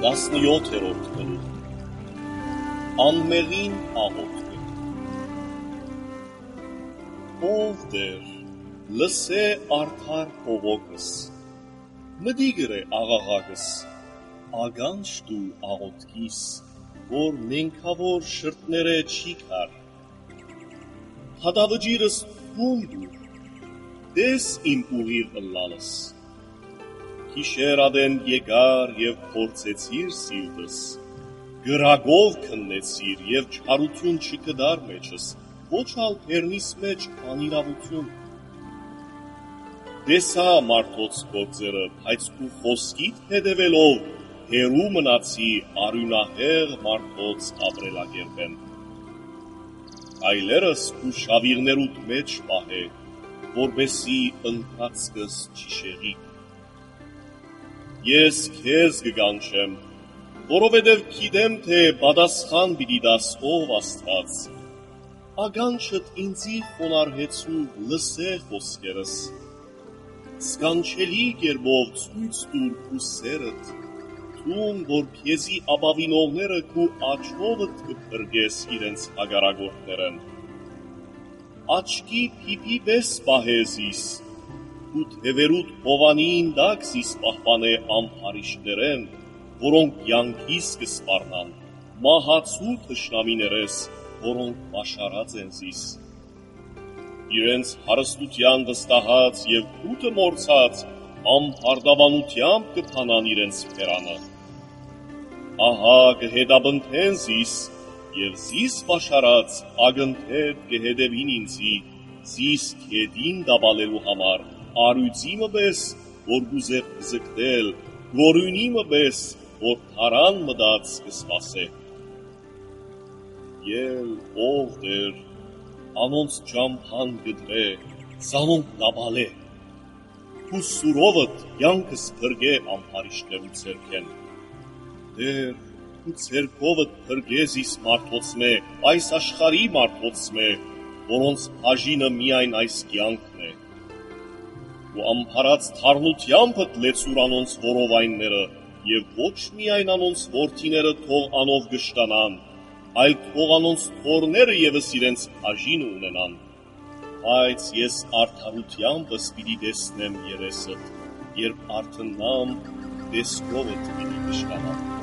17-րդ գլուխ Անմեղին աղոթքը Ով դեր, լսե արդար փողոքս, մդիգր է աղաղակս, ագանչ դու աղոթքիս, որ նենքավոր շրտները չի կար, հադավջիրս թուն դուր, դես իմ ուղիր ըլլալս, Քիշեր ադեն եկար և փորձեցիր սիրտս, գրագով քննեցիր և չարություն չկդար մեջս, ոչ ալ հեռնիս մեջ անիրավություն։ Դեսա մարդոց գործերը, բայց ու խոսքիդ հետևելով, հեռու մնացի արյունահեղ մարդոց ապրելակերպեն։ Այլերս ու շավիղներուդ մեջ պահե, որբեսի ընթացքս չիշեղի։ Ես քեզ կգանչեմ, որովհետև գիտեմ, թե պատասխան պիտի տաս ով Աստված։ Ագանչդ ինձի խոնարհեցու լսե խոսքերս։ Սկանչելի կերպով ցույց տուր ու սերդ, թուն, որ քեզի ապավինողները քու աչքովդ կփրկես իրենց հակառակորդներեն։ Աչքի փիփի պես պահեզիս, ու թևերուդ հովանին տակ զիս պահպանե ամբարիշտներեն, որոնք կյանքիս կսպառնան, մահացու թշնամիներես, որոնք պաշարած են զիս։ Իրենց հարստության վստահած և կուտը մորցած, ամբարտավանությամբ կփանան իրենց բերանը։ Ահա կհետաբնթեն զիս, և զիս պաշարած ագնթետ կհետևին ինձի, զիս քետին դաբալելու համար, արույծիմը պես, որ գուզեղ զգտել, գորույնիմը պես, որ թարան մտած կսպասե։ Ել ով դեր, անոնց ճամփան գդրե, զանոնք դաբալե, ու սուրովդ յանքս փրկե ամբարիշտներու ցերքեն։ Դեր ու ցերքովդ փրկեզիս մարդոցմե, այս աշխարհի մարդոցմե, որոնց հաժինը միայն այս կյանքն է։ Ու ամբարած թարնությանբդ լեցուր անոնց որովայնները, և ոչ միայն անոնց որդիները թող անով գշտանան, այլ թող անոնց թոռները ևս իրենց հաժինը ունենան, բայց ես արդարությանբս պիտի տեսնեմ երեսդ, երբ արթնամ տեսքովդ պիտի գշտանամ։